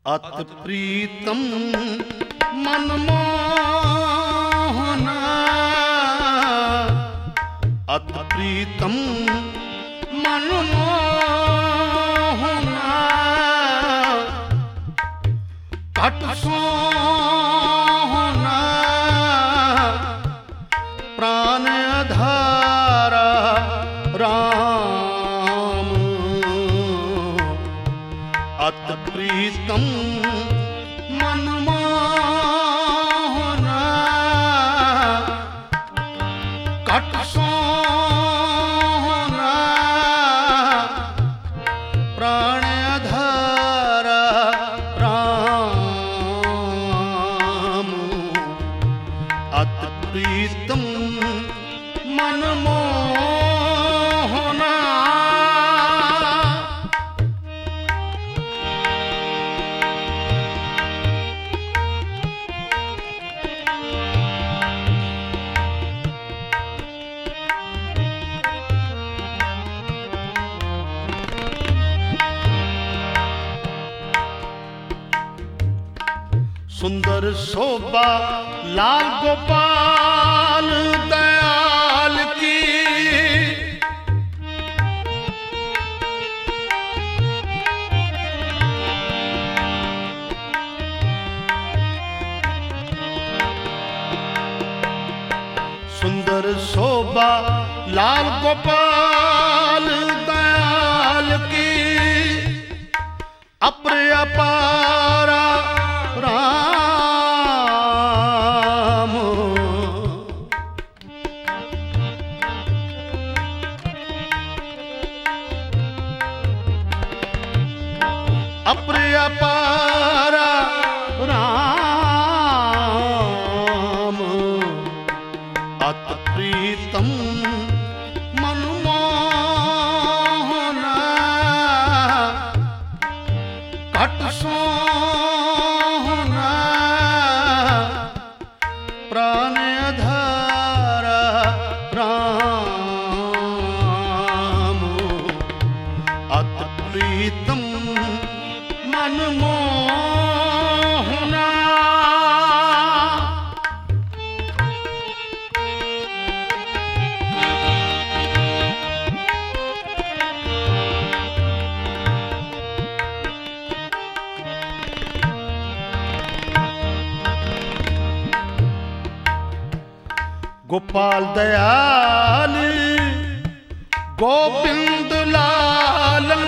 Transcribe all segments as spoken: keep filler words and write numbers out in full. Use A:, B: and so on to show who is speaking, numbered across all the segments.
A: अत प्रीतम मनमोहना, अत प्रीतम मनमोहना, कट सोहना प्राण आधारा राम। अत प्रीतम मनमोहना, कट सोहना प्राण आधारा राम। अत प्रीतम मनमोहना। सुंदर शोभा लाल गोपाल दयाल की, सुंदर शोभा लाल गोपाल दयाल की, अपर अपारा राम। अपर अपारा राम। अत प्रीतम मनमोहना, कट सोहना प्राण आधारा राम। अत प्रीतम मनमोहना। गोपाल दयाल गोविंद लालन,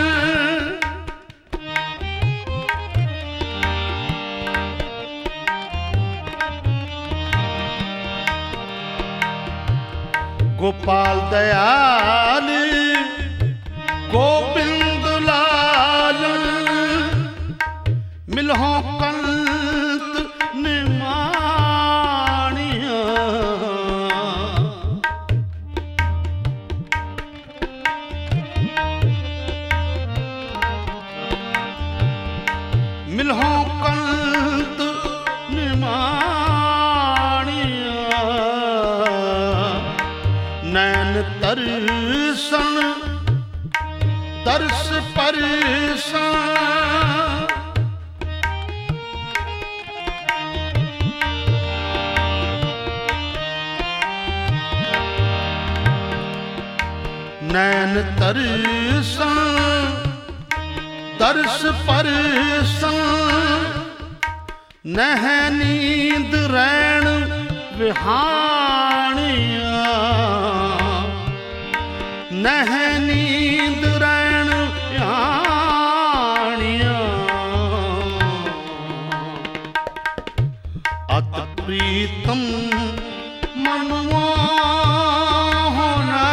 A: गोपाल दयाल गोविंद लालन, मिलहों कंत निमाणिया। मिलहों कंत निमाणिया, नैन तरसन दर्श परसन, नैन तरसन दर्श परसन, नह नींद रैण विहानिया। नह नींद रैण विहानिया। अत प्रीतम मनमोहना,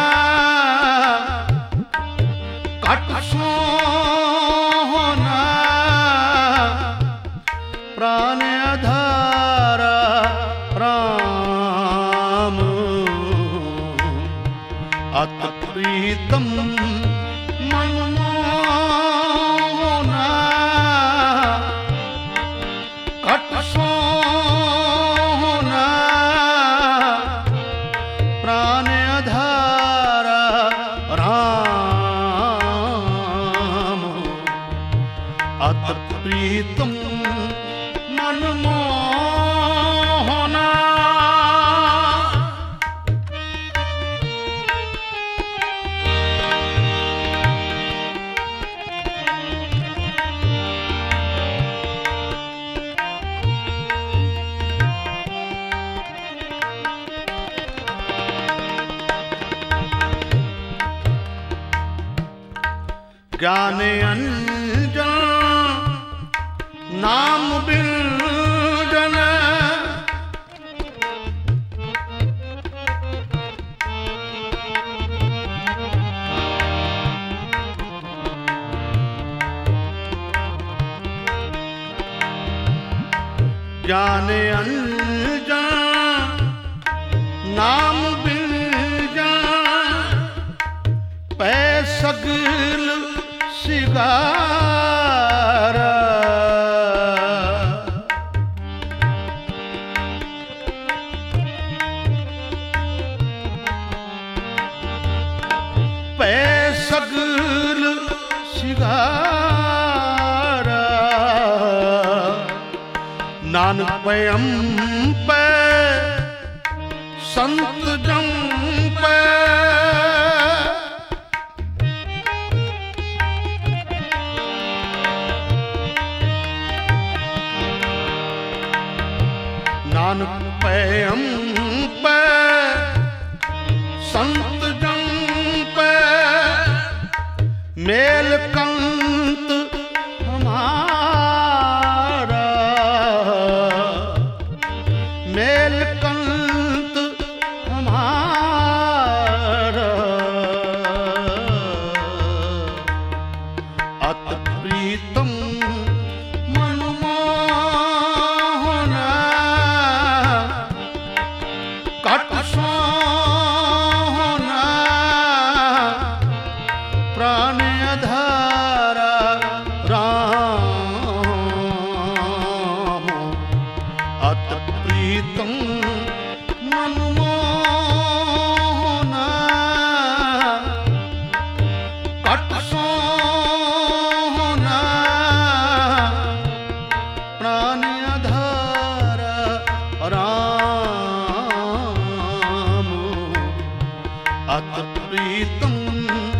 A: कट सोहना प्राण आधारा राम। अत प्रीतम मनमोहना, कट सोहना प्राण आधारा राम। अत प्रीतम मनमोहना ज्ञाने अंजन नाम बिंजन ज्ञाने अंजन नाम बिंजन पै सगल सिगारा पै सगल सिगारा नानक पयम पै संत जम पै नानक पयम पै संत जन पै मेल कंत हमारा मेल कंत हमारा अत प्रीतम कट सोना प्राण आधारा राम अत प्रीतम मनमोहना कट सोना प्राण आधारा राम अत प्रीतम